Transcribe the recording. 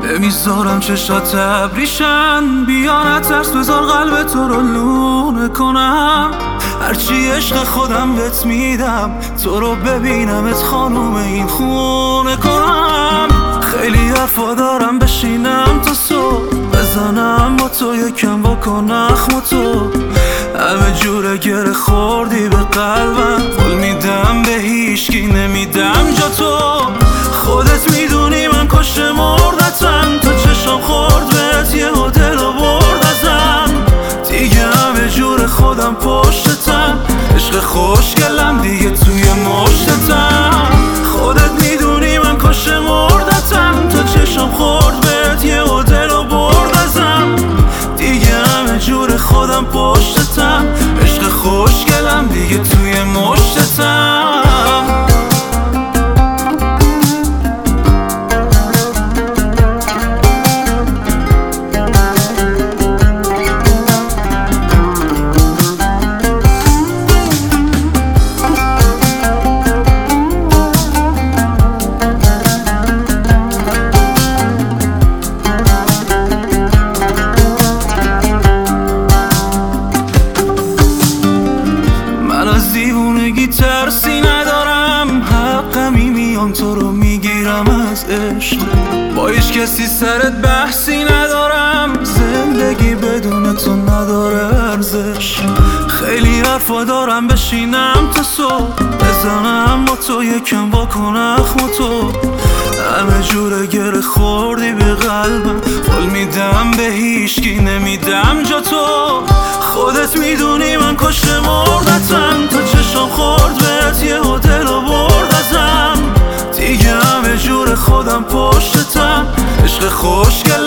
نمیذارم چشات ابریشن، بیا نترس بذار قلب تو رو لونه کنم. هرچی عشق خودم بهت میدم، تو رو ببینمت خانوم این خونه کنم. خیلی حرفا دارم بشینم تا صبح، بزنم با تو یکم بکنم اخم تو. همه جوره گره خوردی به قلبم، قول میدم به هیچکی نمیدم جا تو. خودت میدونی من کشت مردتم، تو چشم خورد بهت یه هتل و برد ازم. دیگه همه جور خودم پشتتم، عشق خوشگلم دیگه توی مشتتم. خودت میدونی من کشت مردتم، تو چشم خورد بهت یه هتل و برد ازم. دیگه همه جور خودم پشتتم، عشق خوشگلم دیگه توی مشتتم. دیوونگی ترسی ندارم، حقمی میام تو رو میگیرم از عشق. با هیچ کسی سرت بحثی ندارم، زندگی بدون تو نداره ارزش. خیلی حرفا دارم بشینم تا صبح، بزنم با تو یکم بکنم اخم تو. همه جوره گره خوردی به قلبم، قول میدم به هیچکی نمیدم جا تو. خودت میدونی من کشت مردتم، تو چشم خورد بهت یه هتل و برد ازم. دیگه همه جور خودم پشتتم، عشق خوشگل